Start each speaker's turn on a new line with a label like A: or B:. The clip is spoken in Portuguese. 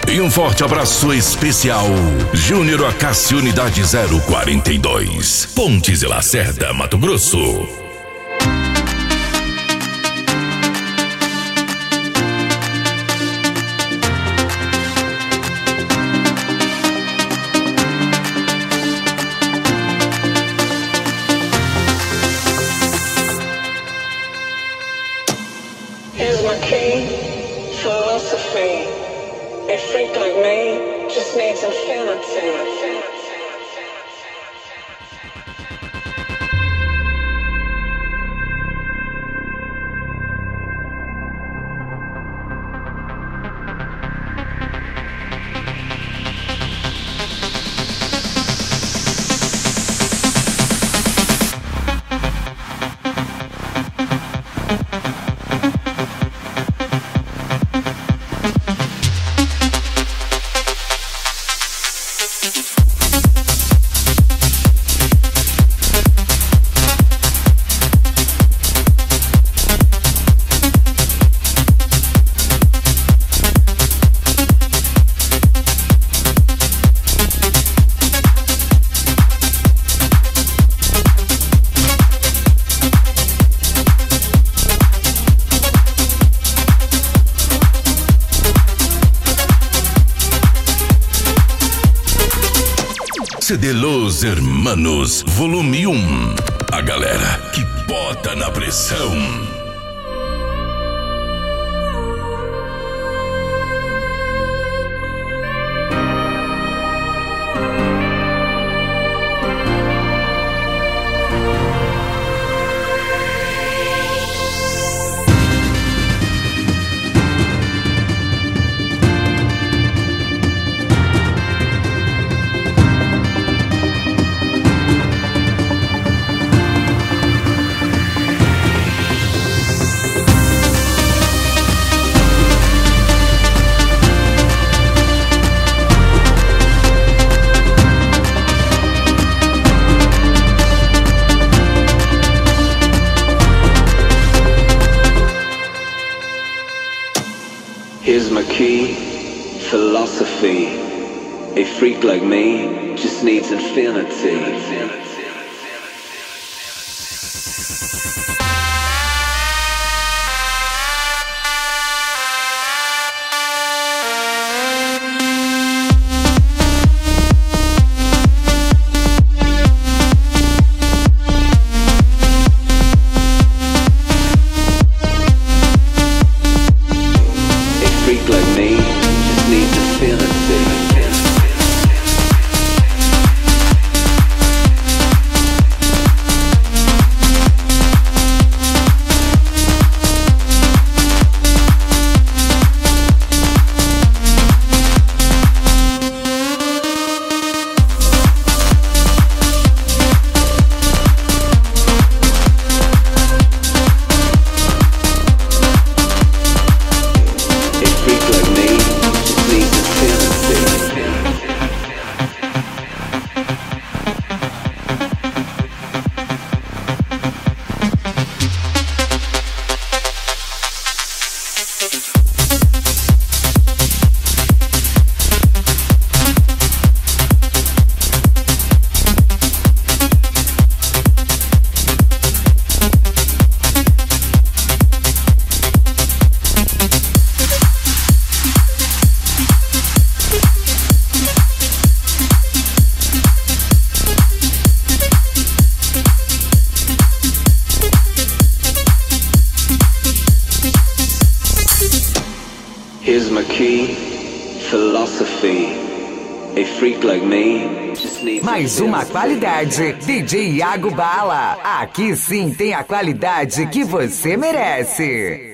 A: E um forte abraço especial, Júnior Acácio, Unidade 042, Pontes e Lacerda, Mato Grosso.
B: Here's my key, philosophy. A freak like me just needs infinity.
A: CD Los Hermanos, volume 1. A galera que bota na pressão.
B: Here's my key, philosophy. A freak like me just needs infinity. Here's my key, philosophy. A freak like me just needs
C: mais uma qualidade, DJ Iago Bala. Aqui sim tem a qualidade que você merece.